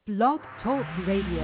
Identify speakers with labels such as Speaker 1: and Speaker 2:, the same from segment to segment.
Speaker 1: Blog Talk Radio.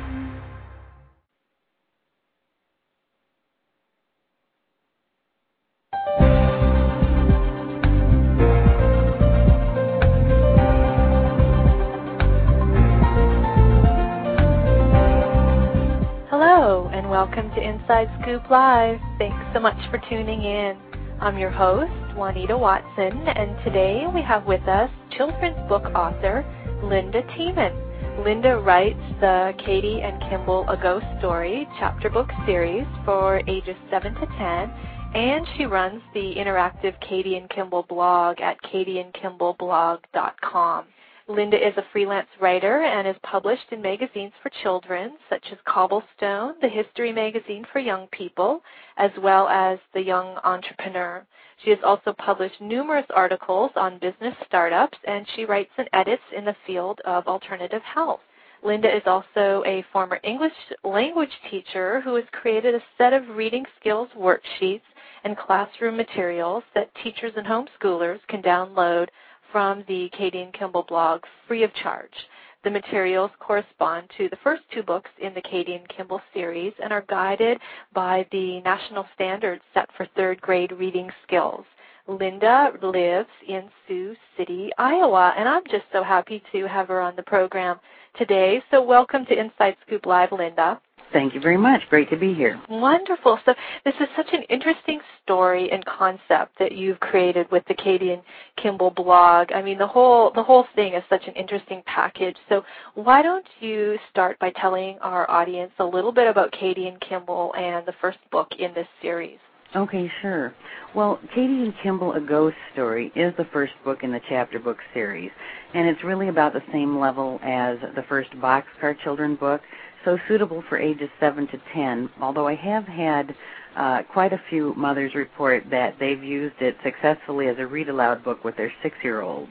Speaker 2: Hello, and welcome to Inside Scoop Live. Thanks so much for tuning in. I'm your host, Juanita Watson, and today we have with us children's book author, Linda Tiemann. Linda writes the Katie and Kimball A Ghost Story chapter book series for ages 7 to 10, and she runs the interactive Katie and Kimball blog at katieandkimballblog.com. Linda is a freelance writer and is published in magazines for children, such as Cobblestone, the history magazine for young people, as well as The Young Entrepreneur. She has also published numerous articles on business startups, and she writes and edits in the field of alternative health. Linda is also a former English language teacher who has created a set of reading skills worksheets and classroom materials that teachers and homeschoolers can download from the Katie and Kimball blog free of charge. The materials correspond to the first two books in the Katie and Kimball series and are guided by the national standards set for third grade reading skills. Linda lives in Sioux City, Iowa, and I'm just so happy to have her on the program today. So welcome to Inside Scoop Live, Linda.
Speaker 3: Thank you very much. Great to be here.
Speaker 2: Wonderful. So this is such an interesting story and concept that you've created with the Katie and Kimball blog. I mean, the whole thing is such an interesting package. So why don't you start by telling our audience a little bit about Katie and Kimball and the first book in this series?
Speaker 3: Okay, sure. Well, Katie and Kimball, A Ghost Story is the first book in the chapter book series, and it's really about the same level as the first Boxcar Children book, so suitable for ages 7 to 10, although I have had quite a few mothers report that they've used it successfully as a read-aloud book with their 6-year-olds.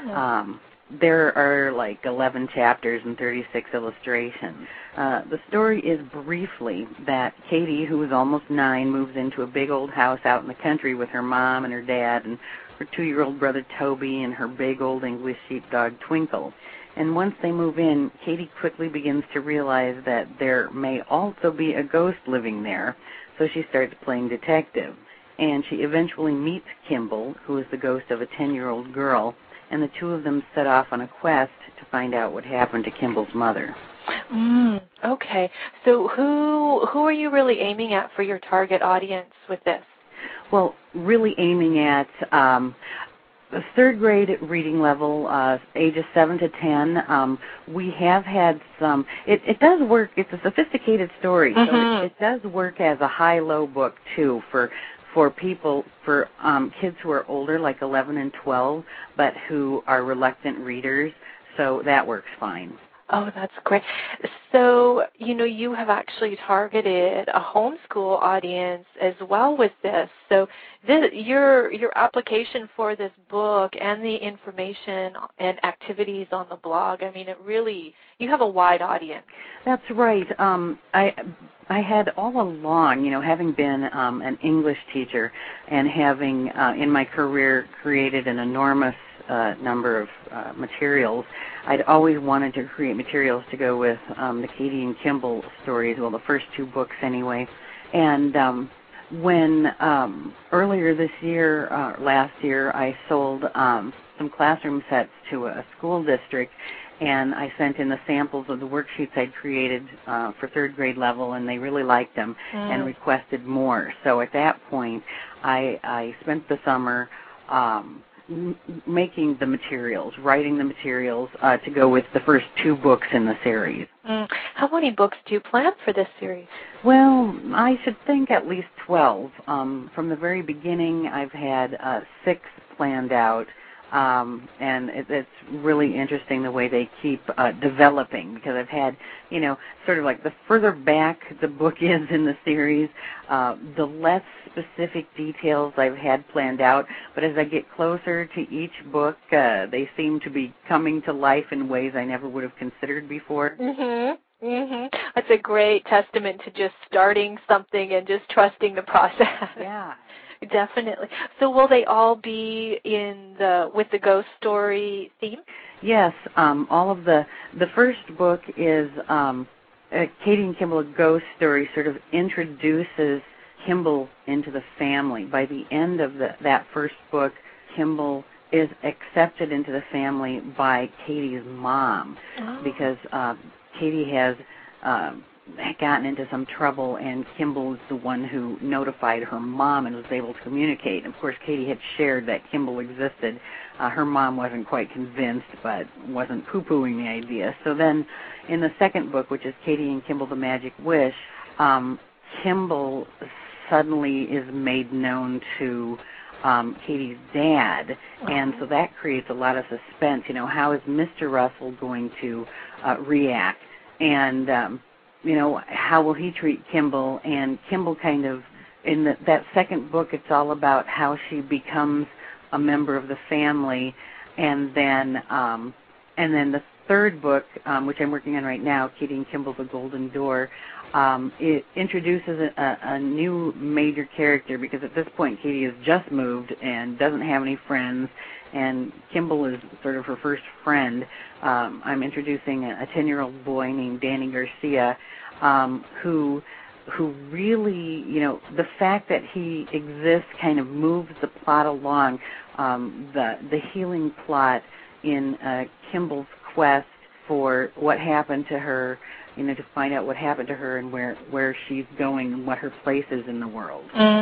Speaker 3: There are like 11 chapters and 36 illustrations. The story is briefly that Katie, who is almost 9, moves into a big old house out in the country with her mom and her dad and her 2-year-old brother Toby and her big old English sheepdog Twinkle. And once they move in, Katie quickly begins to realize that there may also be a ghost living there, so she starts playing detective. And she eventually meets Kimball, who is the ghost of a 10-year-old girl, and the two of them set off on a quest to find out what happened to Kimball's mother.
Speaker 2: Okay. So who are you really aiming at for your target audience with this?
Speaker 3: Well, really aiming at the third grade reading level, ages 7 to 10. We have had some, it does work, it's a sophisticated story, so it does work as a high-low book, too, for people, for kids who are older, like 11 and 12, but who are reluctant readers, so that works fine.
Speaker 2: Oh, that's great. So, you have actually targeted a homeschool audience as well with this. So your application for this book and the information and activities on the blog, I mean, you have a wide audience.
Speaker 3: That's right. I had all along, having been an English teacher and having in my career created an enormous number of materials, I'd always wanted to create materials to go with the Katie and Kimball stories, well, the first two books anyway. And when earlier this year, last year, I sold some classroom sets to a school district, and I sent in the samples of the worksheets I'd created for third grade level, and they really liked them and requested more. So at that point, I spent the summer making the materials, writing the materials to go with the first two books in the series.
Speaker 2: How many books do you plan for this series?
Speaker 3: Well, I should think at least 12. From the very beginning, I've had 6 planned out, and it's really interesting the way they keep developing, because I've had, sort of like the further back the book is in the series, the less specific details I've had planned out, but as I get closer to each book, they seem to be coming to life in ways I never would have considered before.
Speaker 2: That's a great testament to just starting something and just trusting the process.
Speaker 3: Yeah.
Speaker 2: Definitely. So will they all be with the ghost story theme?
Speaker 3: Yes, all of the first book is Katie and Kimball, A Ghost Story, sort of introduces Kimball into the family. By the end of that first book, Kimball is accepted into the family by Katie's mom because Katie has gotten into some trouble, and Kimball is the one who notified her mom and was able to communicate. And of course, Katie had shared that Kimball existed. Her mom wasn't quite convinced, but wasn't poo-pooing the idea. So then in the second book, which is Katie and Kimball, The Magic Wish, Kimball suddenly is made known to Katie's dad, and so that creates a lot of suspense. You know, how is Mr. Russell going to react? And you know, how will he treat Kimball? And Kimball kind of, in that second book, it's all about how she becomes a member of the family. And then the third book, which I'm working on right now, Katie and Kimball, The Golden Door, it introduces a new major character, because at this point Katie has just moved and doesn't have any friends, and Kimball is sort of her first friend. I'm introducing a 10-year-old boy named Danny Garcia, who really, you know, the fact that he exists kind of moves the plot along. The healing plot in Kimball's quest for what happened to her, you know, to find out what happened to her and where she's going and what her place is in the world.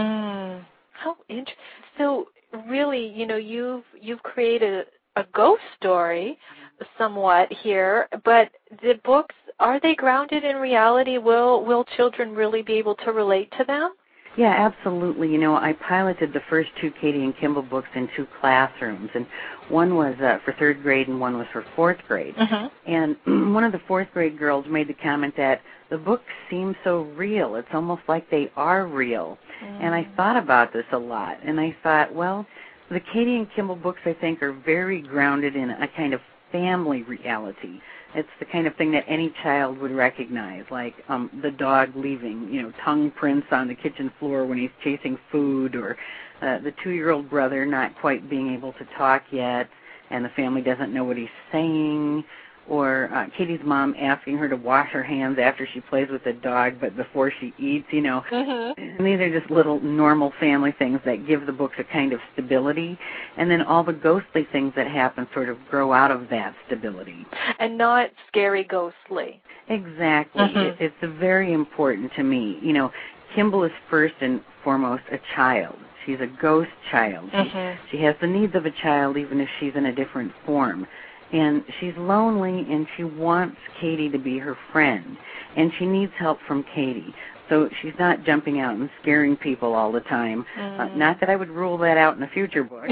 Speaker 2: How interesting. So really, you know, you've created a ghost story somewhat here, but the books, are they grounded in reality? Will children really be able to relate to them?
Speaker 3: Yeah, absolutely. You know, I piloted the first two Katie and Kimball books in 2 classrooms, and one was for 3rd grade and one was for 4th grade. And one of the 4th grade girls made the comment that the books seem so real. It's almost like they are real. And I thought about this a lot, and I thought, well, the Katie and Kimball books, I think, are very grounded in a kind of family reality. It's the kind of thing that any child would recognize, like the dog leaving, you know, tongue prints on the kitchen floor when he's chasing food, or the 2-year-old brother not quite being able to talk yet, and the family doesn't know what he's saying, or Katie's mom asking her to wash her hands after she plays with the dog, but before she eats, you know. And these are just little normal family things that give the books a kind of stability, and then all the ghostly things that happen sort of grow out of that stability.
Speaker 2: And not scary ghostly.
Speaker 3: Exactly. It's very important to me. You know, Kimball is first and foremost a child. She's a ghost child. She has the needs of a child, even if she's in a different form. And she's lonely, and she wants Katie to be her friend. And she needs help from Katie. So she's not jumping out and scaring people all the time. Not that I would rule that out in a future book,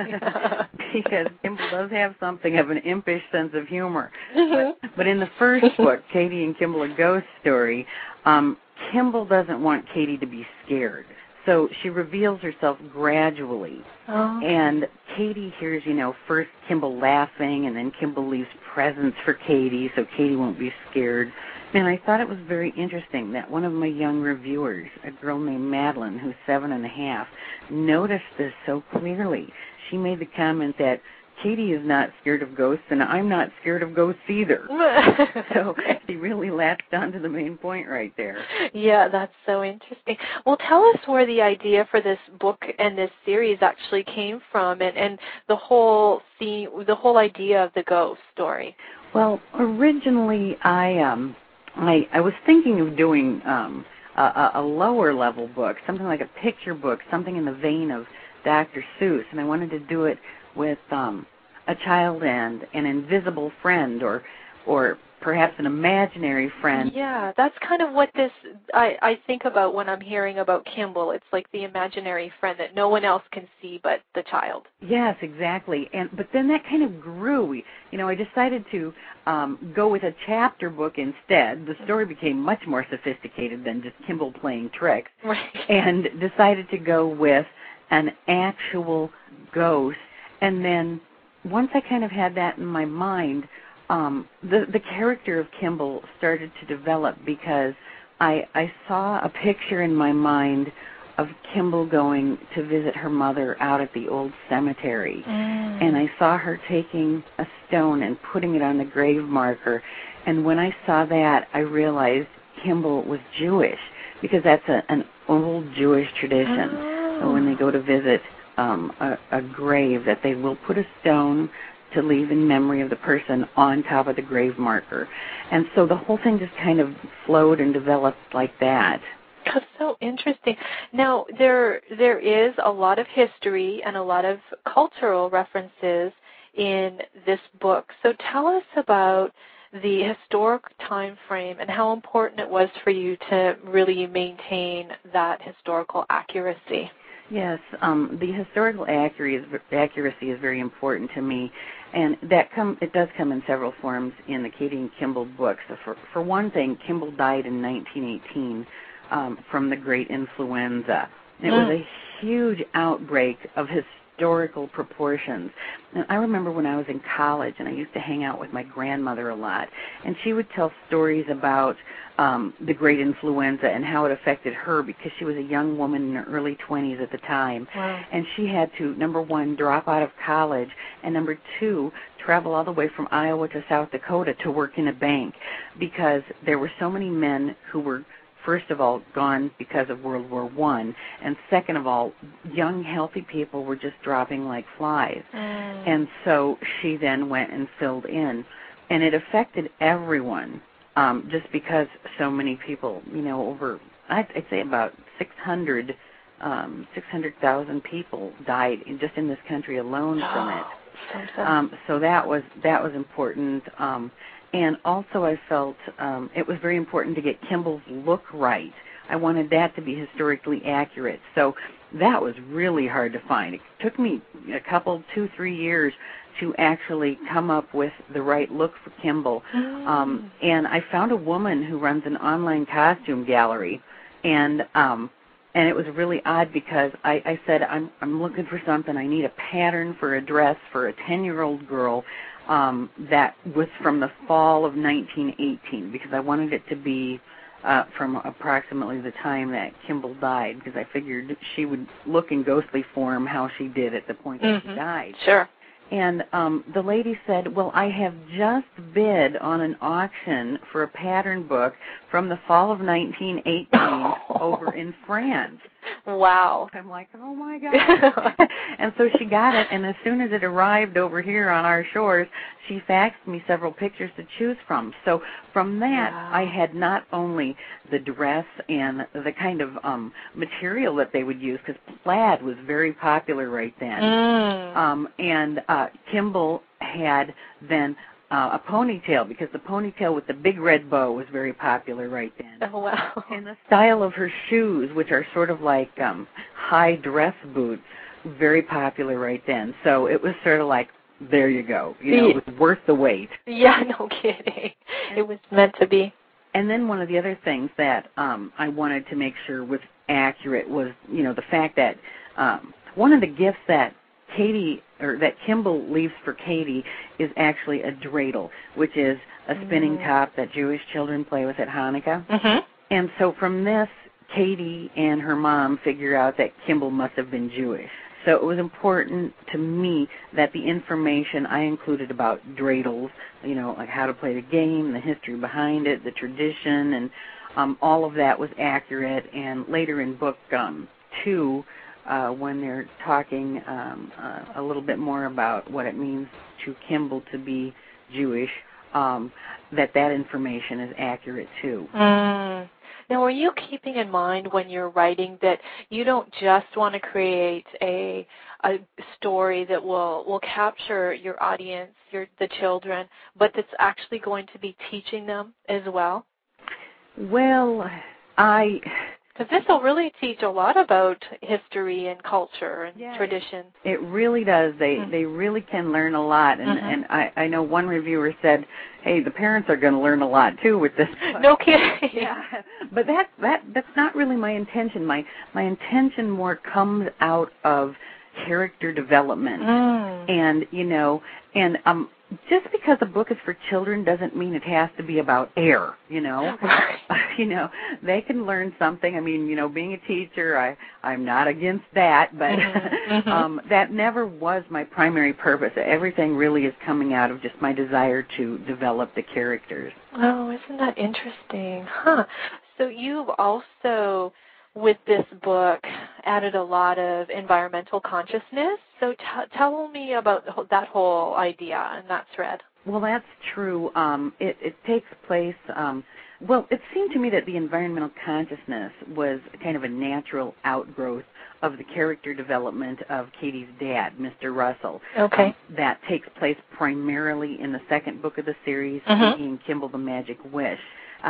Speaker 3: because Kimball does have something of an impish sense of humor. But in the first book, Katie and Kimball, A Ghost Story, Kimball doesn't want Katie to be scared. So she reveals herself gradually. And Katie hears, you know, first Kimball laughing, and then Kimball leaves presents for Katie so Katie won't be scared. And I thought it was very interesting that one of my young reviewers, a girl named Madeline, who's 7.5, noticed this so clearly. She made the comment that Katie is not scared of ghosts, and I'm not scared of ghosts either. So she really latched on to the main point right there.
Speaker 2: Yeah, that's so interesting. Well, tell us where the idea for this book and this series actually came from, and the whole idea of the ghost story.
Speaker 3: Well, originally I was thinking of doing a lower level book, something like a picture book, something in the vein of Dr. Seuss, and I wanted to do it with a child and an invisible friend, or perhaps an imaginary friend.
Speaker 2: Yeah, that's kind of what I think about when I'm hearing about Kimball. It's like the imaginary friend that no one else can see but the child.
Speaker 3: Yes, exactly. But then that kind of grew. You know, I decided to go with a chapter book instead. The story became much more sophisticated than just Kimball playing tricks.
Speaker 2: Right.
Speaker 3: And decided to go with an actual ghost. And then once I kind of had that in my mind, the character of Kimball started to develop, because I saw a picture in my mind of Kimball going to visit her mother out at the old cemetery. And I saw her taking a stone and putting it on the grave marker. And when I saw that, I realized Kimball was Jewish, because that's an old Jewish tradition. So when they go to visit a grave, that they will put a stone to leave in memory of the person on top of the grave marker. And so the whole thing just kind of flowed and developed like that.
Speaker 2: That's so interesting. Now, there is a lot of history and a lot of cultural references in this book. So tell us about the historic time frame and how important it was for you to really maintain that historical accuracy.
Speaker 3: Yes, the historical accuracy is very important to me, and it does come in several forms in the Katie and Kimball books. So for one thing, Kimball died in 1918 from the Great Influenza. It was a huge outbreak of historical proportions. And I remember when I was in college, and I used to hang out with my grandmother a lot, and she would tell stories about the Great Influenza and how it affected her, because she was a young woman in her early 20s at the time.
Speaker 2: Wow.
Speaker 3: And she had to, number one, drop out of college, and number two, travel all the way from Iowa to South Dakota to work in a bank, because there were so many men who were, first of all, gone because of World War I, and second of all, young, healthy people were just dropping like flies. And so she then went and filled in. And it affected everyone, just because so many people, over, I'd say about 600,000 people died just in this country alone from it. So that was important. And also I felt it was very important to get Kimball's look right. I wanted that to be historically accurate. So that was really hard to find. It took me a couple, 2-3 years to actually come up with the right look for Kimball. And I found a woman who runs an online costume gallery, and it was really odd because I said, I'm looking for something. I need a pattern for a dress for a 10-year-old girl that was from the fall of 1918, because I wanted it to be from approximately the time that Kimball died, because I figured she would look in ghostly form how she did at the point that she died.
Speaker 2: Sure.
Speaker 3: And the lady said, well, I have just bid on an auction for a pattern book from the fall of 1918 over in France.
Speaker 2: Wow.
Speaker 3: I'm like, oh, my God. And so she got it, and as soon as it arrived over here on our shores, she faxed me several pictures to choose from. So from that, I had not only the dress and the kind of material that they would use, because plaid was very popular right then. And Kimball had then a ponytail, because the ponytail with the big red bow was very popular right then.
Speaker 2: Oh, wow.
Speaker 3: And the style of her shoes, which are sort of like high dress boots, very popular right then. So it was sort of like, there you go. It was worth the wait.
Speaker 2: Yeah, no kidding. It was meant to be.
Speaker 3: And then one of the other things that I wanted to make sure was accurate was, the fact that one of the gifts that that Kimball leaves for Katie is actually a dreidel, which is a spinning top that Jewish children play with at Hanukkah. And so from this, Katie and her mom figure out that Kimball must have been Jewish. So it was important to me that the information I included about dreidels, like how to play the game, the history behind it, the tradition, and all of that was accurate. And later in book 2, when they're talking a little bit more about what it means to Kimball to be Jewish, that information is accurate too.
Speaker 2: Now, are you keeping in mind when you're writing that you don't just want to create a story that will capture your audience, the children, but that's actually going to be teaching them as well?
Speaker 3: Well,
Speaker 2: because this will really teach a lot about history and culture and tradition.
Speaker 3: It really does. They really can learn a lot. And I know one reviewer said, hey, the parents are going to learn a lot, too, with this book.
Speaker 2: No kidding.
Speaker 3: Yeah. But that's not really my intention. My intention more comes out of character development. And, just because a book is for children doesn't mean it has to be about air,
Speaker 2: Right.
Speaker 3: they can learn something. I mean, being a teacher, I'm not against that, but that never was my primary purpose. Everything really is coming out of just my desire to develop the characters.
Speaker 2: Oh, isn't that interesting? Huh. So you've also, with this book, added a lot of environmental consciousness. So tell me about that whole idea in that thread.
Speaker 3: Well, that's true. It takes place, well, it seemed to me that the environmental consciousness was kind of a natural outgrowth of the character development of Katie's dad, Mr. Russell.
Speaker 2: Okay.
Speaker 3: That takes place primarily in the second book of the series, Katie and Kimball, the Magic Wish.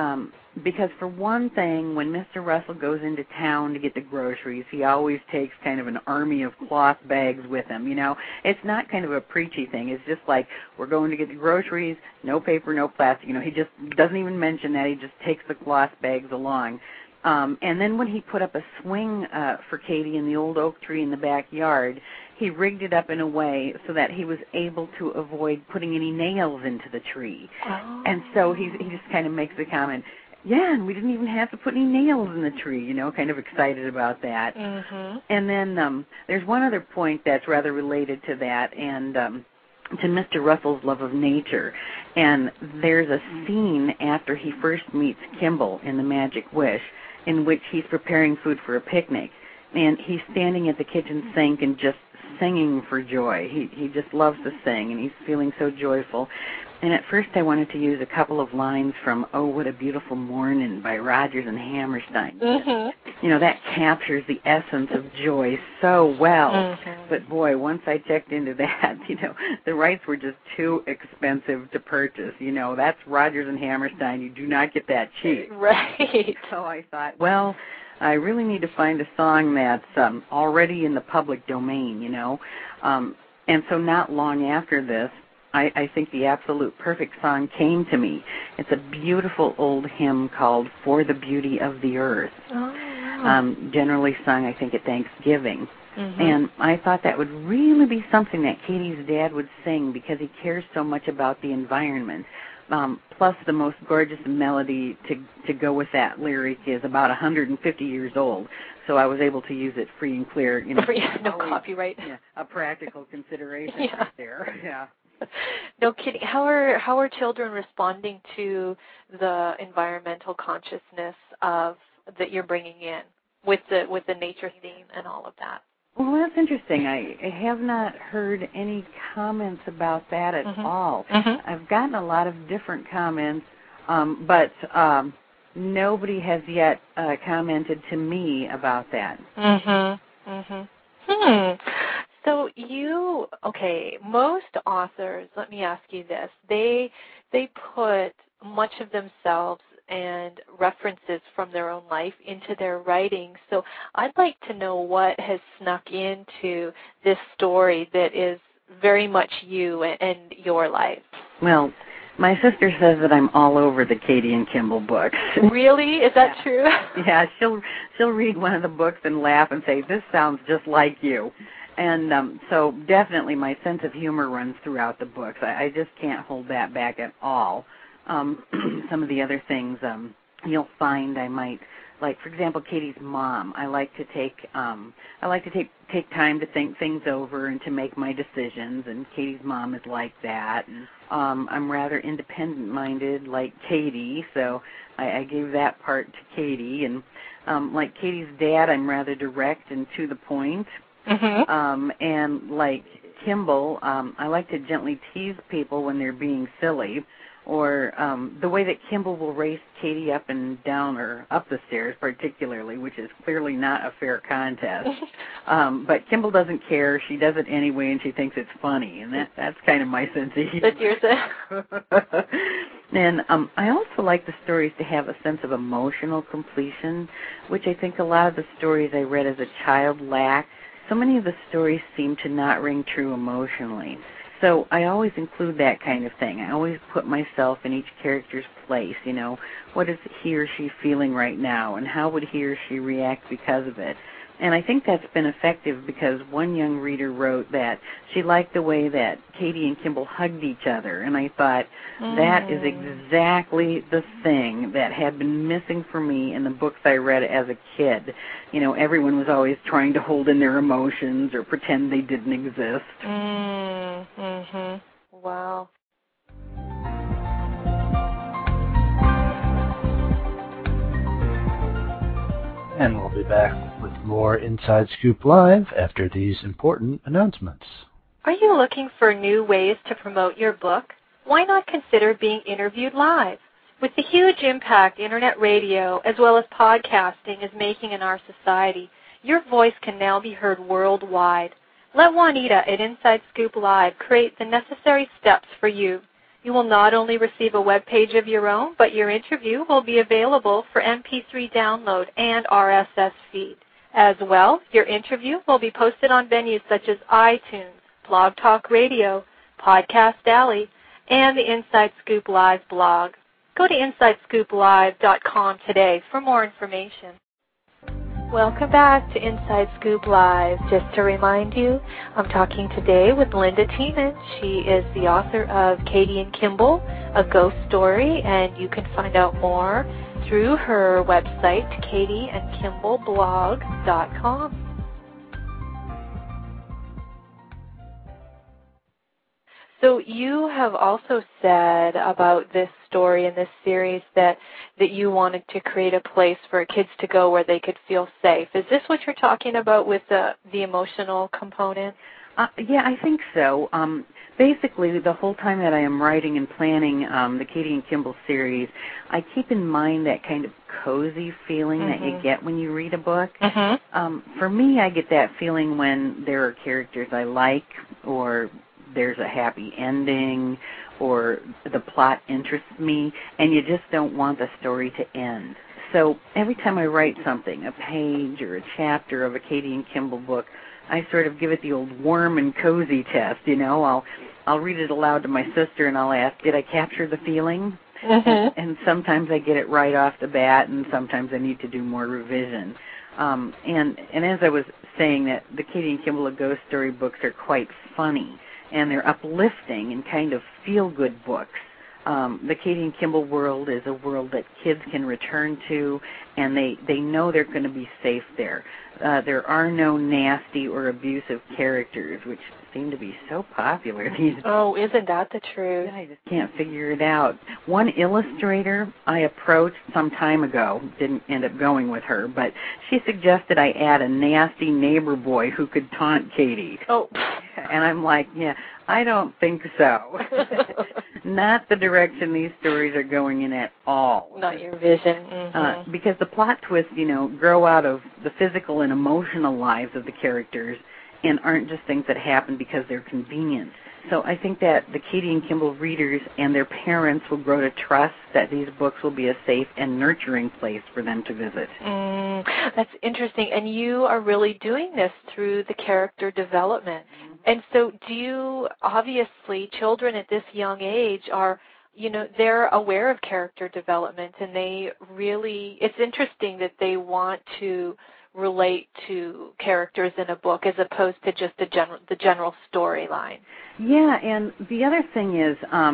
Speaker 3: Because for one thing, when Mr. Russell goes into town to get the groceries, he always takes kind of an army of cloth bags with him, It's not kind of a preachy thing. It's just like, we're going to get the groceries, no paper, no plastic. He just doesn't even mention that. He just takes the cloth bags along. And then when he put up a swing for Katie in the old oak tree in the backyard, he rigged it up in a way so that he was able to avoid putting any nails into the tree.
Speaker 2: Oh.
Speaker 3: And so he just kind of makes the comment, yeah, and we didn't even have to put any nails in the tree, kind of excited about that. And then there's one other point that's rather related to that, and to Mr. Russell's love of nature. And there's a scene after he first meets Kimball in The Magic Wish in which he's preparing food for a picnic. And he's standing at the kitchen sink and just singing for joy. He just loves to sing, and he's feeling so joyful. And at first I wanted to use a couple of lines from Oh, What a Beautiful Morning by Rodgers and Hammerstein. That captures the essence of joy so well. But boy, once I checked into that, the rights were just too expensive to purchase. That's Rodgers and Hammerstein. You do not get that cheap.
Speaker 2: Right.
Speaker 3: So I thought, well, I really need to find a song that's already in the public domain, And so not long after this, I think the absolute perfect song came to me. It's a beautiful old hymn called For the Beauty of the Earth, generally sung, I think, at Thanksgiving. And I thought that would really be something that Katie's dad would sing because he cares so much about the environment. Plus, the most gorgeous melody to go with that lyric is about 150 years old. So I was able to use it free and clear.
Speaker 2: No copyright.
Speaker 3: Yeah, a practical consideration right there. Yeah.
Speaker 2: No kidding. How are children responding to the environmental consciousness that you're bringing in with the nature theme and all of that?
Speaker 3: Well, that's interesting. I have not heard any comments about that at all. I've gotten a lot of different comments, but nobody has yet commented to me about that.
Speaker 2: So most authors, let me ask you this, they put much of themselves and references from their own life into their writing. So I'd like to know what has snuck into this story that is very much you and your life.
Speaker 3: Well, my sister says that I'm all over the Katie and Kimball books.
Speaker 2: Really? Is that true?
Speaker 3: Yeah, she'll read one of the books and laugh and say, "This sounds just like you." And so definitely my sense of humor runs throughout the books. I just can't hold that back at all. Some of the other things you'll find I might, like, for example, Katie's mom. I like to take time to think things over and to make my decisions, and Katie's mom is like that. And I'm rather independent-minded, like Katie, so I gave that part to Katie. And like Katie's dad, I'm rather direct and to the point. And like Kimball, I like to gently tease people when they're being silly. Or the way that Kimball will race Katie up and down, or up the stairs particularly, which is clearly not a fair contest. But Kimball doesn't care. She does it anyway, and she thinks it's funny. And that's kind of my sense of humor.
Speaker 2: That's yours.
Speaker 3: And I also like the stories to have a sense of emotional completion, which I think a lot of the stories I read as a child lack. So many of the stories seem to not ring true emotionally. So I always include that kind of thing. I always put myself in each character's place, what is he or she feeling right now, and how would he or she react because of it. And I think that's been effective because one young reader wrote that she liked the way that Katie and Kimball hugged each other. And I thought, that is exactly the thing that had been missing for me in the books I read as a kid. You know, everyone was always trying to hold in their emotions or pretend they didn't exist.
Speaker 2: Wow.
Speaker 1: And we'll be back with more Inside Scoop Live after these important announcements.
Speaker 2: Are you looking for new ways to promote your book? Why not consider being interviewed live? With the huge impact Internet radio as well as podcasting is making in our society, your voice can now be heard worldwide. Let Juanita at Inside Scoop Live create the necessary steps for you. You will not only receive a web page of your own, but your interview will be available for MP3 download and RSS feed. As well, your interview will be posted on venues such as iTunes, Blog Talk Radio, Podcast Alley, and the Inside Scoop Live blog. Go to InsideScoopLive.com today for more information. Welcome back to Inside Scoop Live. Just to remind you, I'm talking today with Linda Tiemann. She is the author of Katie and Kimball, A Ghost Story, and you can find out more through her website, katieandkimballblog.com. So you have also said about this story in this series that you wanted to create a place for kids to go where they could feel safe. Is this what you're talking about with the emotional component?
Speaker 3: Yeah, I think so. Basically, the whole time that I am writing and planning the Katie and Kimball series, I keep in mind that kind of cozy feeling that you get when you read a book. For me, I get that feeling when there are characters I like, or there's a happy ending, or the plot interests me, and you just don't want the story to end. So every time I write something, a page or a chapter of a Katie and Kimball book, I sort of give it the old warm and cozy test, you know. I'll read it aloud to my sister and I'll ask, did I capture the feeling? And sometimes I get it right off the bat, and sometimes I need to do more revision. And as I was saying, that the Katie and Kimball A Ghost Story books are quite funny, and they're uplifting and kind of feel-good books. The Katie and Kimball world is a world that kids can return to, and they know they're going to be safe there. There are no nasty or abusive characters, which seem to be so popular these days.
Speaker 2: Oh, isn't that the truth?
Speaker 3: I just can't figure it out. One illustrator I approached some time ago, didn't end up going with her, but she suggested I add a nasty neighbor boy who could taunt Katie.
Speaker 2: Oh.
Speaker 3: And I'm like, yeah, I don't think so. Not the direction these stories are going in at all.
Speaker 2: Not your vision.
Speaker 3: Because the plot twists, you know, grow out of the physical and emotional lives of the characters and aren't just things that happen because they're convenient. So I think that the Katie and Kimball readers and their parents will grow to trust that these books will be a safe and nurturing place for them to visit.
Speaker 2: That's interesting. And you are really doing this through the character development. And so obviously, children at this young age are, you know, they're aware of character development, and it's interesting that they want to relate to characters in a book as opposed to just the general storyline.
Speaker 3: Yeah, and the other thing is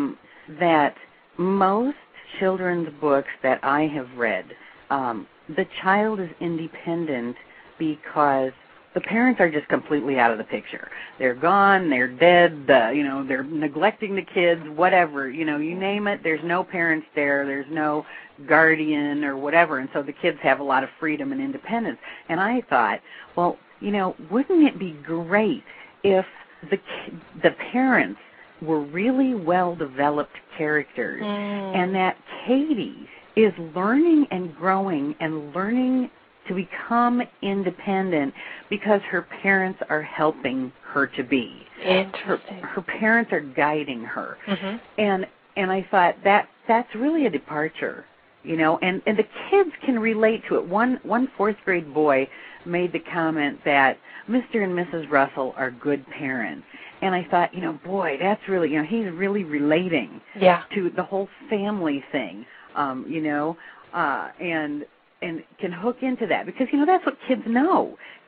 Speaker 3: that most children's books that I have read, the child is independent because the parents are just completely out of the picture. They're gone, they're dead, they're neglecting the kids, whatever, you name it, there's no parents there's no guardian or whatever, and so the kids have a lot of freedom and independence. And I thought, well, wouldn't it be great if the parents were really well-developed characters, and that Katie is learning and growing and learning to become independent because her parents are helping her to be.
Speaker 2: Interesting.
Speaker 3: Her parents are guiding her. And I thought that's really a departure, and the kids can relate to it. One fourth grade boy made the comment that Mr. and Mrs. Russell are good parents. And I thought, boy, that's really, he's really relating to the whole family thing, and can hook into that because, that's what kids know.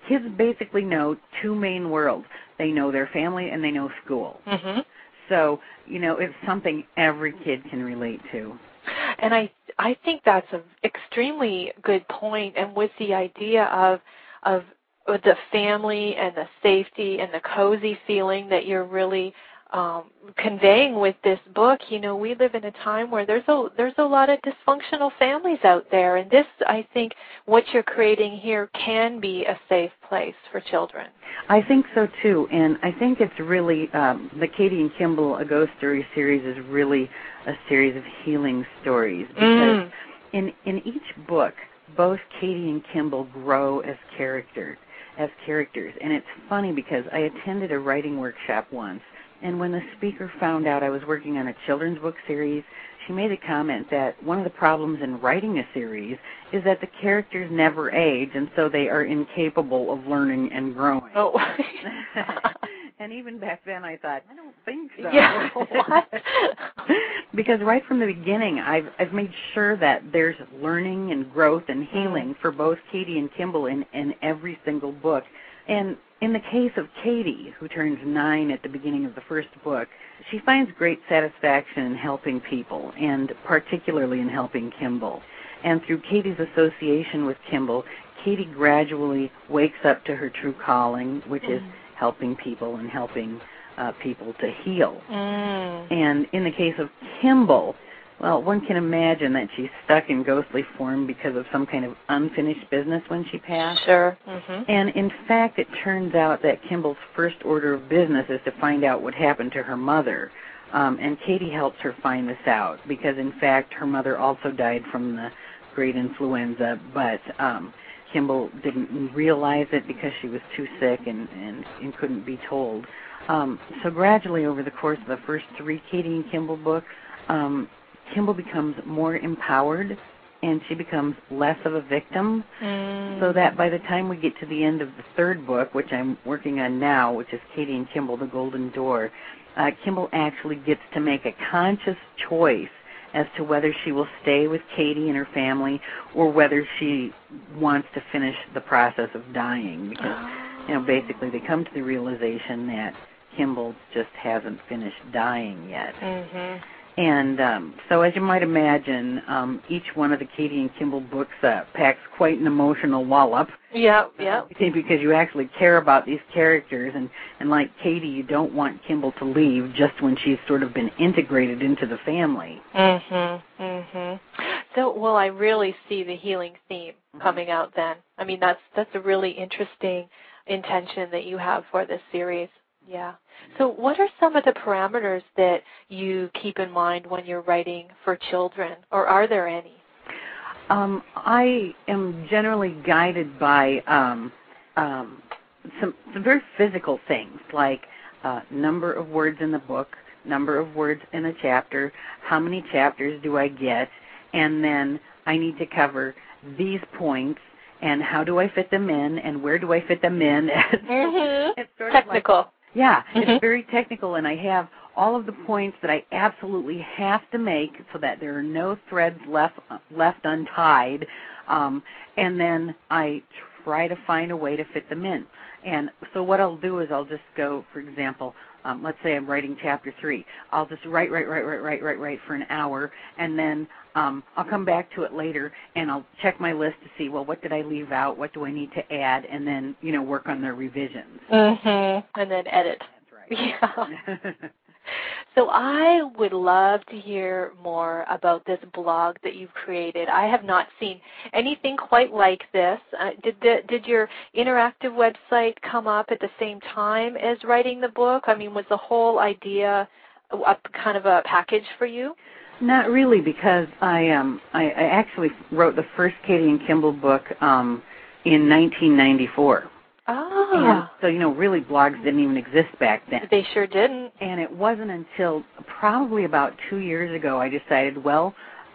Speaker 3: kids basically know two main worlds. They know their family and they know school.
Speaker 2: Mm-hmm.
Speaker 3: So, it's something every kid can relate to.
Speaker 2: And I think that's an extremely good point. And with the idea of the family and the safety and the cozy feeling that you're really conveying with this book, we live in a time where there's a lot of dysfunctional families out there, and this, I think, what you're creating here can be a safe place for children.
Speaker 3: I think so too, and I think it's really the Katie and Kimball A Ghost Story series is really a series of healing stories, because in each book, both Katie and Kimball grow as characters, and it's funny because I attended a writing workshop once. And when the speaker found out I was working on a children's book series, she made a comment that one of the problems in writing a series is that the characters never age, and so they are incapable of learning and growing.
Speaker 2: Oh.
Speaker 3: And even back then I thought, I don't think so.
Speaker 2: Yeah, what?
Speaker 3: Because right from the beginning, I've made sure that there's learning and growth and healing for both Katie and Kimball in every single book. And in the case of Katie, who turns 9 at the beginning of the first book, she finds great satisfaction in helping people, and particularly in helping Kimball. And through Katie's association with Kimball, Katie gradually wakes up to her true calling, which is helping people and helping people to heal. And in the case of Kimball, well, one can imagine that she's stuck in ghostly form because of some kind of unfinished business when she passed.
Speaker 2: Sure. Mm-hmm.
Speaker 3: And in fact, it turns out that Kimball's first order of business is to find out what happened to her mother. And Katie helps her find this out because, in fact, her mother also died from the great influenza, but Kimball didn't realize it because she was too sick and couldn't be told. So gradually, over the course of the first 3 Katie and Kimball books, Kimball becomes more empowered, and she becomes less of a victim, so that by the time we get to the end of the 3rd book, which I'm working on now, which is Katie and Kimball, The Golden Door, Kimball actually gets to make a conscious choice as to whether she will stay with Katie and her family or whether she wants to finish the process of dying, because, basically they come to the realization that Kimball just hasn't finished dying yet.
Speaker 2: Mm-hmm.
Speaker 3: And so as you might imagine, each one of the Katie and Kimball books packs quite an emotional wallop.
Speaker 2: Yeah.
Speaker 3: Because you actually care about these characters, and like Katie, you don't want Kimball to leave just when she's sort of been integrated into the family.
Speaker 2: Mm-hmm. Mm-hmm. So, well, I really see the healing theme coming out then. I mean, that's a really interesting intention that you have for this series. Yeah. So what are some of the parameters that you keep in mind when you're writing for children, or are there any?
Speaker 3: I am generally guided by some very physical things, like number of words in the book, number of words in a chapter, how many chapters do I get, and then I need to cover these points, and how do I fit them in, and where do I fit them in?
Speaker 2: It's sort technical.
Speaker 3: Of like, yeah, it's very technical, and I have all of the points that I absolutely have to make so that there are no threads left untied, and then I try to find a way to fit them in. And so what I'll do is I'll just go, for example, let's say I'm writing chapter 3. I'll just write for an hour, and then I'll come back to it later, and I'll check my list to see, well, what did I leave out? What do I need to add? And then, work on the revisions.
Speaker 2: Mm-hmm. And then edit.
Speaker 3: That's right.
Speaker 2: Yeah. So I would love to hear more about this blog that you've created. I have not seen anything quite like this. Did your interactive website come up at the same time as writing the book? I mean, was the whole idea kind of a package for you?
Speaker 3: Not really, because I actually wrote the first Katie and Kimball book in 1994.
Speaker 2: Ah.
Speaker 3: And so, really blogs didn't even exist back then.
Speaker 2: They sure didn't.
Speaker 3: And it wasn't until probably about 2 years ago I decided, well,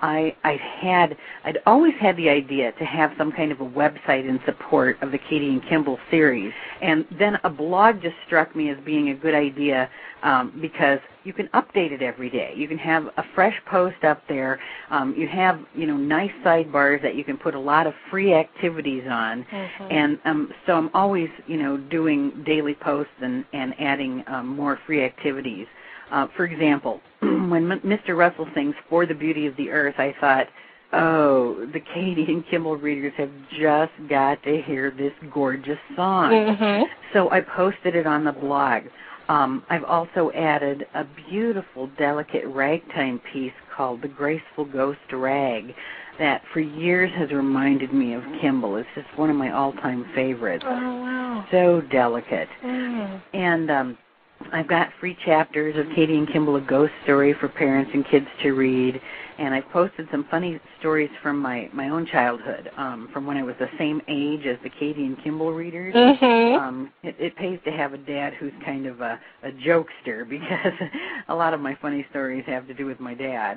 Speaker 3: I'd always had the idea to have some kind of a website in support of the Katie and Kimball series, and then a blog just struck me as being a good idea because you can update it every day. You can have a fresh post up there. You have nice sidebars that you can put a lot of free activities on, and so I'm always doing daily posts and adding more free activities. For example, when Mr. Russell sings For the Beauty of the Earth, I thought, oh, the Katie and Kimball readers have just got to hear this gorgeous song. So I posted it on the blog. I've also added a beautiful, delicate ragtime piece called The Graceful Ghost Rag that for years has reminded me of Kimball. It's just one of my all-time favorites.
Speaker 2: Oh, wow.
Speaker 3: So delicate. And I've got free chapters of Katie and Kimball, A Ghost Story for parents and kids to read, and I've posted some funny stories from my own childhood, from when I was the same age as the Katie and Kimball readers. It pays to have a dad who's kind of a jokester because a lot of my funny stories have to do with my dad.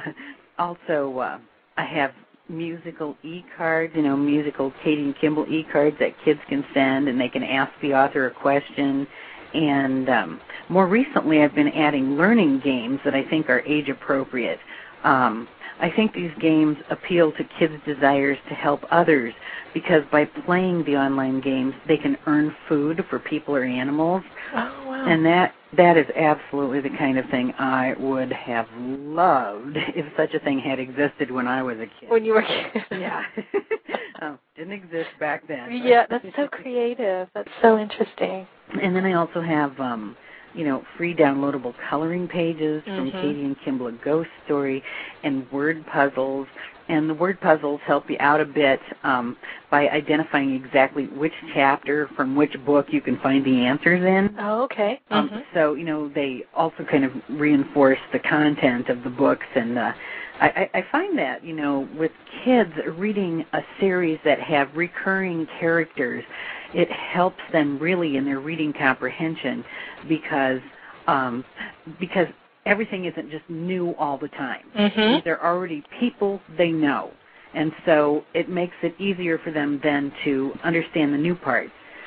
Speaker 3: Also, I have musical e-cards, musical Katie and Kimball e-cards that kids can send, and they can ask the author a question. And more recently, I've been adding learning games that I think are age-appropriate. I think these games appeal to kids' desires to help others because by playing the online games, they can earn food for people or animals.
Speaker 2: Oh, wow.
Speaker 3: And that is absolutely the kind of thing I would have loved if such a thing had existed when I was a kid.
Speaker 2: When you were a kid.
Speaker 3: Yeah. Didn't exist back then.
Speaker 2: Yeah, that's so creative. That's so interesting.
Speaker 3: And then I also have, free downloadable coloring pages from Katie and Kimball, A Ghost Story, and word puzzles. And the word puzzles help you out a bit by identifying exactly which chapter from which book you can find the answers in.
Speaker 2: Oh, okay.
Speaker 3: So, they also kind of reinforce the content of the books. And I find that, with kids reading a series that have recurring characters, it helps them really in their reading comprehension because everything isn't just new all the time. They're already people they know. And so it makes it easier for them then to understand the new parts.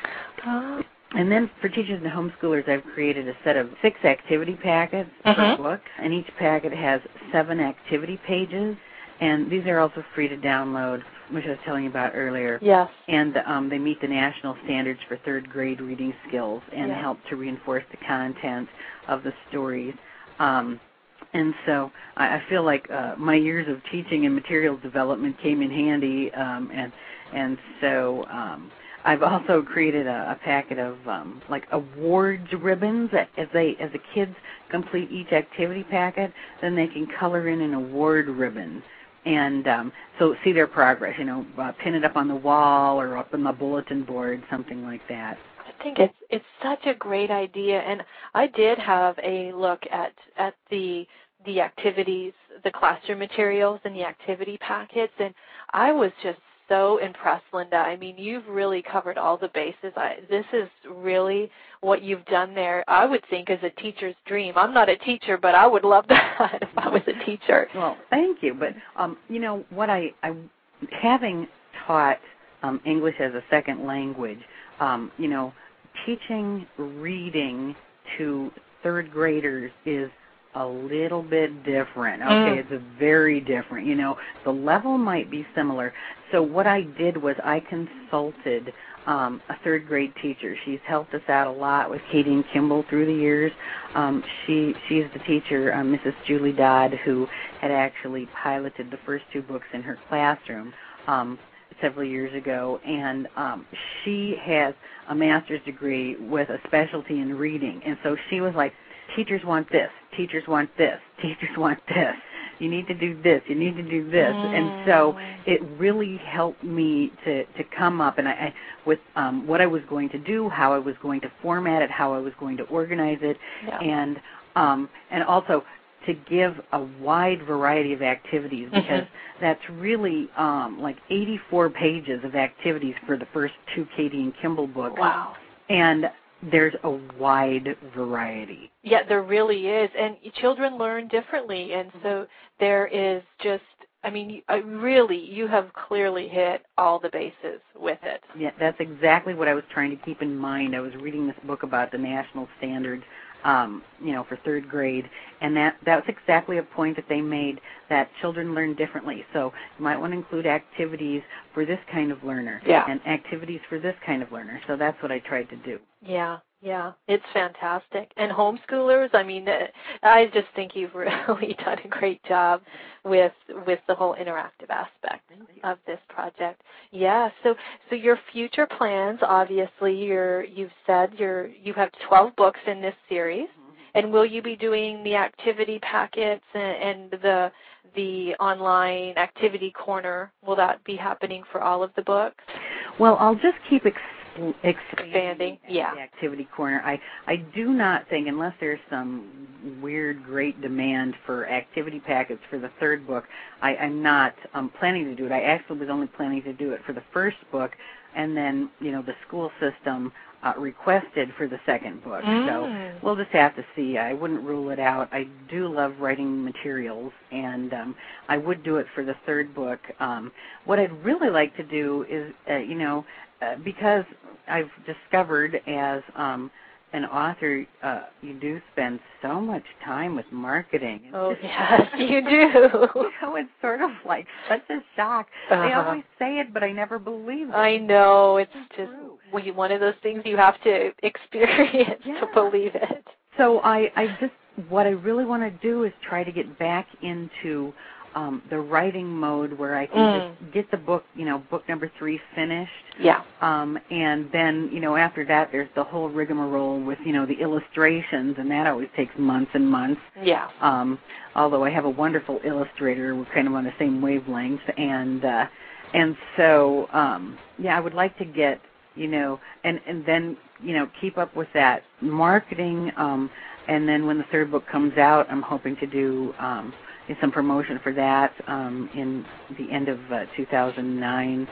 Speaker 3: And then for teachers and homeschoolers, I've created a set of 6 activity packets per book, and each packet has 7 activity pages. And these are also free to download, which I was telling you about earlier.
Speaker 2: Yes.
Speaker 3: And they meet the national standards for 3rd grade reading skills and help to reinforce the content of the stories. And so I feel like my years of teaching and materials development came in handy, and so I've also created a packet of awards ribbons that as the kids complete each activity packet, then they can color in an award ribbon. And so see their progress, pin it up on the wall or up on the bulletin board, something like that.
Speaker 2: I think it's such a great idea, and I did have a look at the activities, the classroom materials and the activity packets, and I was just so impressed, Linda. I mean, you've really covered all the bases. This is really what you've done there. I would think is a teacher's dream. I'm not a teacher, but I would love that if I was a teacher.
Speaker 3: Well, thank you. But, what I having taught English as a second language, teaching reading to 3rd graders is a little bit different. Okay, it's very different. The level might be similar. So what I did was I consulted a 3rd grade teacher. She's helped us out a lot with Katie and Kimball through the years. She's the teacher, Mrs. Julie Dodd, who had actually piloted the first 2 books in her classroom several years ago, and she has a master's degree with a specialty in reading. And so she was like, teachers want this, teachers want this, teachers want this. You need to do this, you need to do this. And so it really helped me to come up and I with what I was going to do, how I was going to format it, how I was going to organize it, and also to give a wide variety of activities because that's really 84 pages of activities for the first 2 Katie and Kimball books.
Speaker 2: Wow.
Speaker 3: And there's a wide variety.
Speaker 2: Yeah, there really is. And children learn differently, and so there is just I mean, really, you have clearly hit all the bases with it.
Speaker 3: Yeah, that's exactly what I was trying to keep in mind. I was reading this book about the national standards, for third grade, and that's exactly a point that they made, that children learn differently. So you might want to include activities for this kind of learner and activities for this kind of learner. So that's what I tried to do.
Speaker 2: Yeah. Yeah, it's fantastic. And homeschoolers, I mean, I just think you've really done a great job with the whole interactive aspect of this project. Yeah, so your future plans, obviously, you've said you have 12 books in this series, and will you be doing the activity packets and the online activity corner? Will that be happening for all of the books?
Speaker 3: Well, I'll just keep expanding
Speaker 2: the
Speaker 3: activity corner. I do not think, unless there's some weird great demand for activity packets for the third book, I'm not planning to do it. I actually was only planning to do it for the first book, and then the school system requested for the second book. So we'll just have to see. I wouldn't rule it out. I do love writing materials, and I would do it for the third book. What I'd really like to do is, because I've discovered as an author, you do spend so much time with marketing.
Speaker 2: Oh, yes, you do.
Speaker 3: It's sort of like such a shock. They always say it, but I never believe it.
Speaker 2: I know. It's just one of those things you have to experience to believe it.
Speaker 3: So what I really want to do is try to get back into the writing mode where I can just get the book, book number 3 finished.
Speaker 2: Yeah.
Speaker 3: And then, after that, there's the whole rigmarole with, the illustrations, and that always takes months and months.
Speaker 2: Yeah.
Speaker 3: Although I have a wonderful illustrator, we're kind of on the same wavelength, and so, I would like to get, and then, keep up with that marketing, and then when the third book comes out, I'm hoping to do some promotion for that in the end of 2009,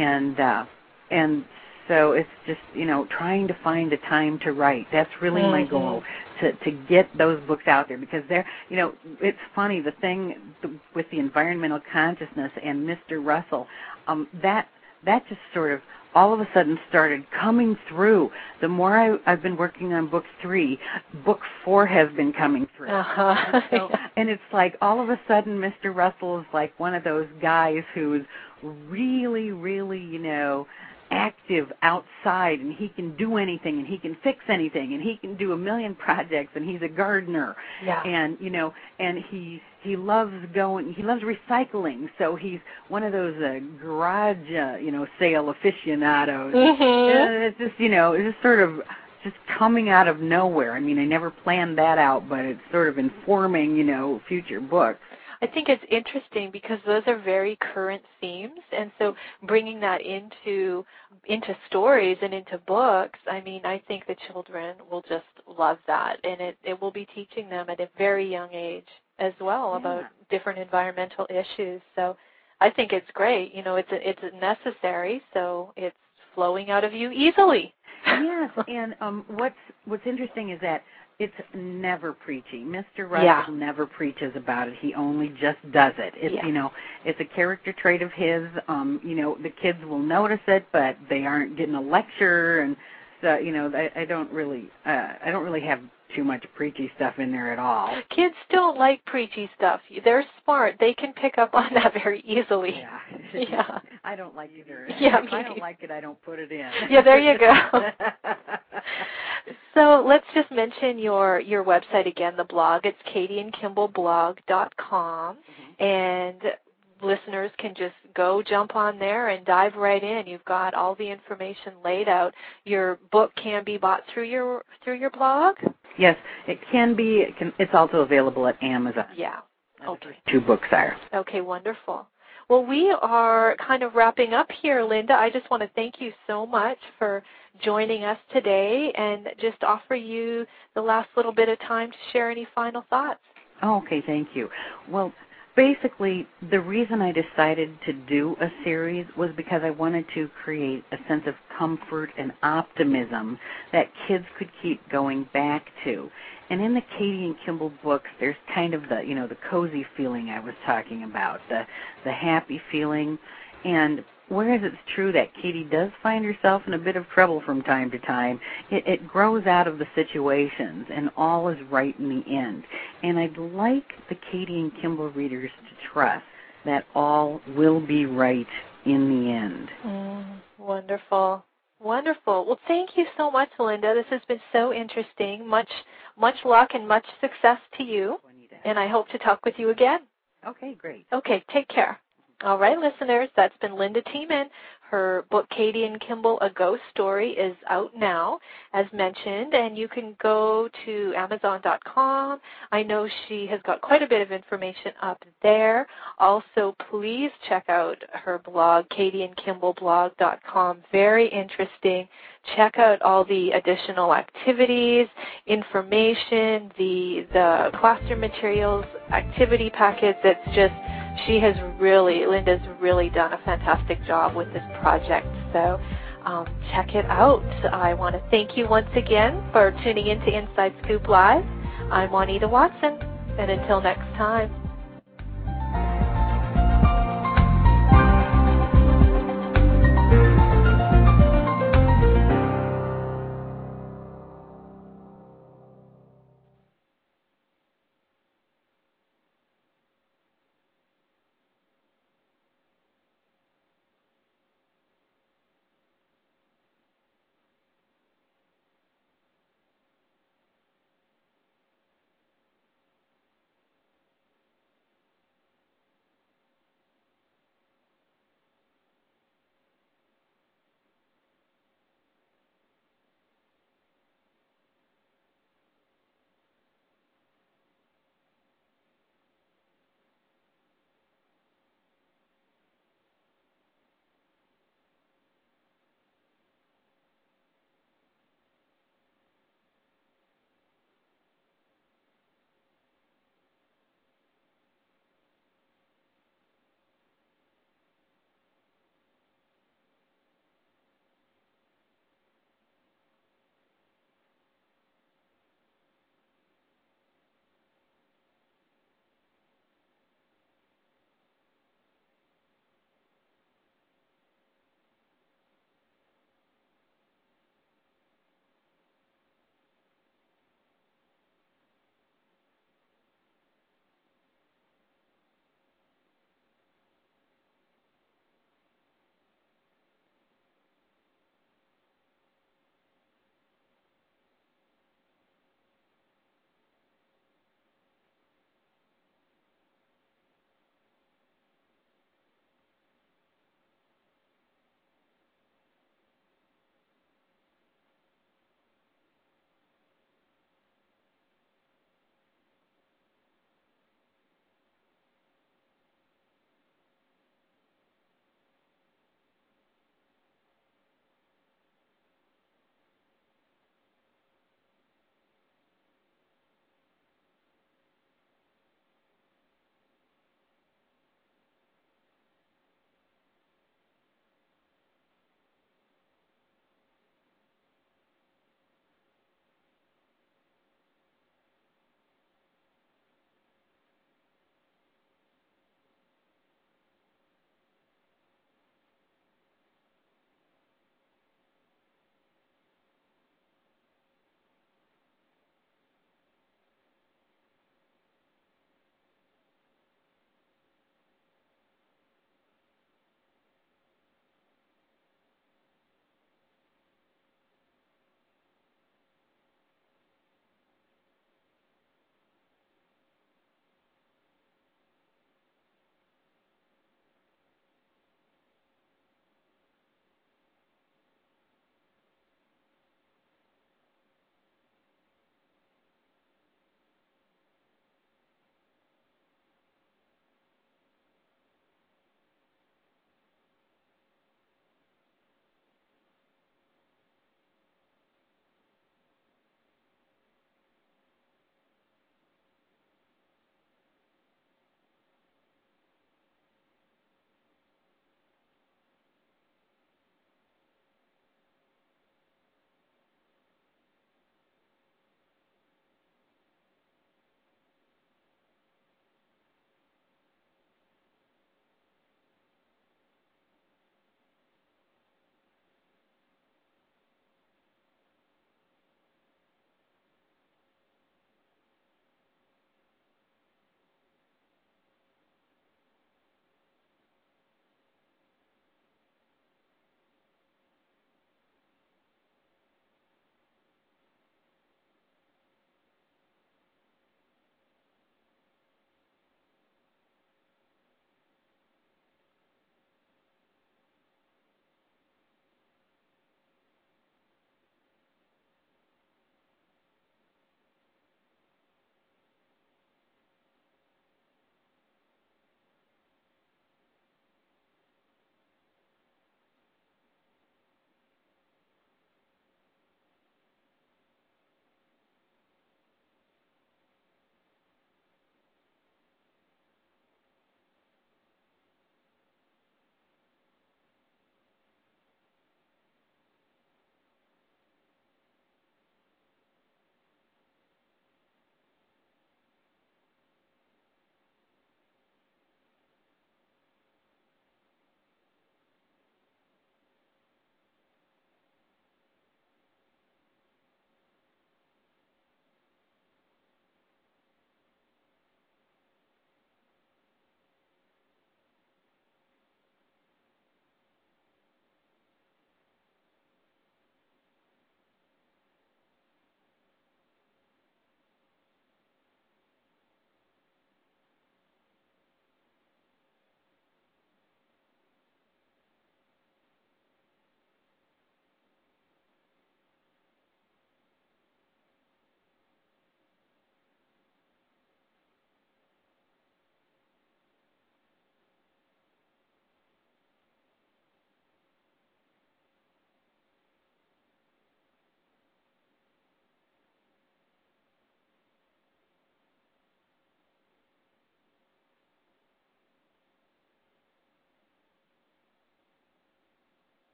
Speaker 3: and so it's just trying to find the time to write. That's really my goal, to get those books out there, because they're it's funny, the thing with the environmental consciousness and Mr. Russell, that just sort of all of a sudden started coming through. The more I've been working on book 3, book 4 has been coming through. And it's like all of a sudden Mr. Russell is like one of those guys who's really, really, active outside, and he can do anything, and he can fix anything, and he can do a million projects, and he's a gardener.
Speaker 2: Yeah.
Speaker 3: And, and he loves he loves recycling, so he's one of those garage, sale aficionados. It's just, it's just sort of just coming out of nowhere. I mean, I never planned that out, but it's sort of informing, future books.
Speaker 2: I think it's interesting because those are very current themes, and so bringing that into stories and into books, I mean, I think the children will just love that, and it will be teaching them at a very young age as well about different environmental issues. So I think it's great. It's necessary, so it's flowing out of you easily.
Speaker 3: Yes, and what's interesting is that it's never preachy. Mr. Russell never preaches about it. He only just does it. It's it's a character trait of his. The kids will notice it, but they aren't getting a lecture, and so I don't really have too much preachy stuff in there at all.
Speaker 2: Kids don't like preachy stuff. They're smart. They can pick up on that very easily. Yeah.
Speaker 3: I don't like it either.
Speaker 2: Yeah,
Speaker 3: if I don't like it, I don't put it in.
Speaker 2: Yeah, there you go. So let's just mention your website again, the blog. It's katieandkimballblog.com, and listeners can just go jump on there and dive right in. You've got all the information laid out. Your book can be bought through your blog?
Speaker 3: Yes, it can be. It's also available at Amazon.
Speaker 2: Yeah. Okay.
Speaker 3: 2 books are.
Speaker 2: Okay, wonderful. Well, we are kind of wrapping up here, Linda. I just want to thank you so much for joining us today and just offer you the last little bit of time to share any final thoughts.
Speaker 3: Oh, okay, thank you. Well, basically, the reason I decided to do a series was because I wanted to create a sense of comfort and optimism that kids could keep going back to. And in the Katie and Kimball books, there's kind of the, the cozy feeling I was talking about, the happy feeling. And whereas it's true that Katie does find herself in a bit of trouble from time to time, it grows out of the situations, and all is right in the end. And I'd like the Katie and Kimball readers to trust that all will be right in the end.
Speaker 2: Wonderful. Wonderful. Well, thank you so much, Linda. This has been so interesting. Much luck and much success to you. And I hope to talk with you again.
Speaker 3: Okay, great.
Speaker 2: Okay, take care. All right, listeners, that's been Linda Tiemann. Her book, Katie and Kimball, A Ghost Story, is out now, as mentioned, and you can go to Amazon.com. I know she has got quite a bit of information up there. Also, please check out her blog, katieandkimballblog.com. Very interesting. Check out all the additional activities, information, the classroom materials, activity packets. It's just, Linda's really done a fantastic job with this project. So check it out. I want to thank you once again for tuning in to Inside Scoop Live. I'm Juanita Watson, and until next time.